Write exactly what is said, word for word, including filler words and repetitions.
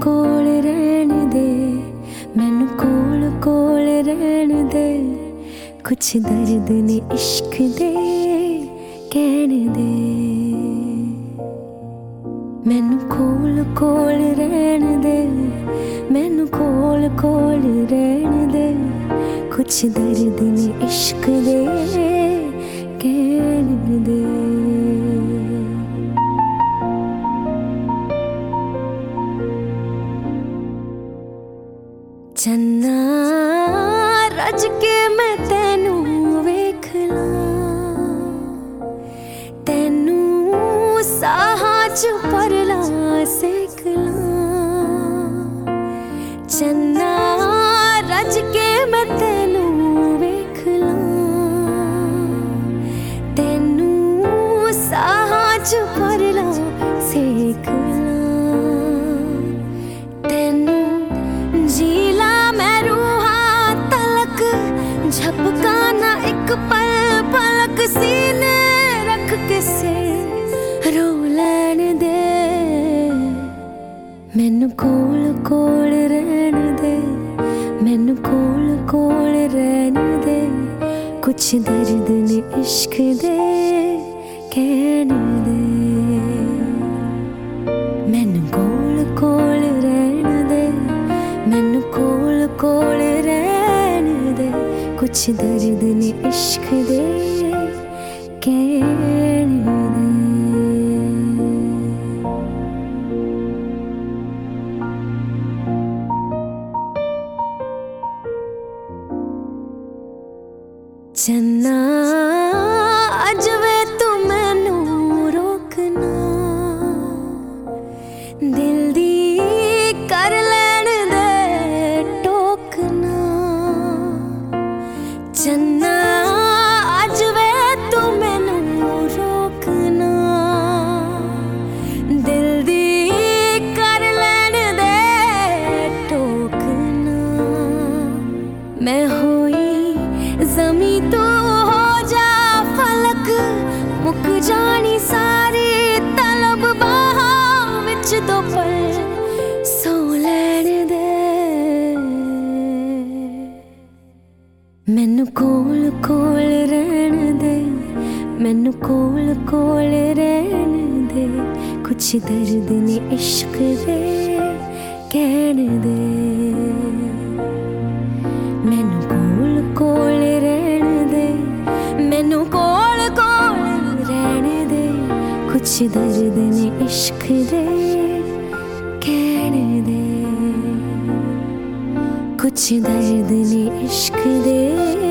कोल रहन दे, मैनू कोल कोल रहन दे। कुछ दर्द ने इश्क दे कहन दे। मैनू कोल कोल रहन दे, मैनू कोल कोल रहन दे। कुछ दर्द ने इश्क दे कहन दे। चन्ना रज के मैं तेनू वेख ला, तेनू साहां च परला सेक ला। चन्ना रज के मैं तेनू वेख ला, तेनू साहां च परला सेक ला। तेनू जीला झपका ना एक पल पलक सीने रख के से रो लैन दे। मैनू कोल कोल रहन दे, मैनू कोल कोल रहन दे। कुछ दर्द ने इश्क दे कहन दे। मैनू कोल कोल रहन दे, मैनू कोल कोल रहन दे। कुछ दर्द ने इश्क दे कहन दे। चन्ना अज वे तू मैनू रोकना, दिल दी कर लैन दे टोकना। चन्ना अज वे तू मैनू रोकना, दिल दी कर लैन दे टोकना। मैं होई जमी तो हो जा फलक, मुक जानी सारी तलब बाहां विच दो पल सो लैन दे। मैनू कोल कोल रहन दे, मैनू कोल कोल रहन दे। कुछ दर्द ने इश्क दे कहन दे। मैनू कोल कोल रहन दे, मैनू कोल कोल रहन दे। कुछ दर्द ने इश्क दे कहन दे। कुछ दर्द ने इश्क दे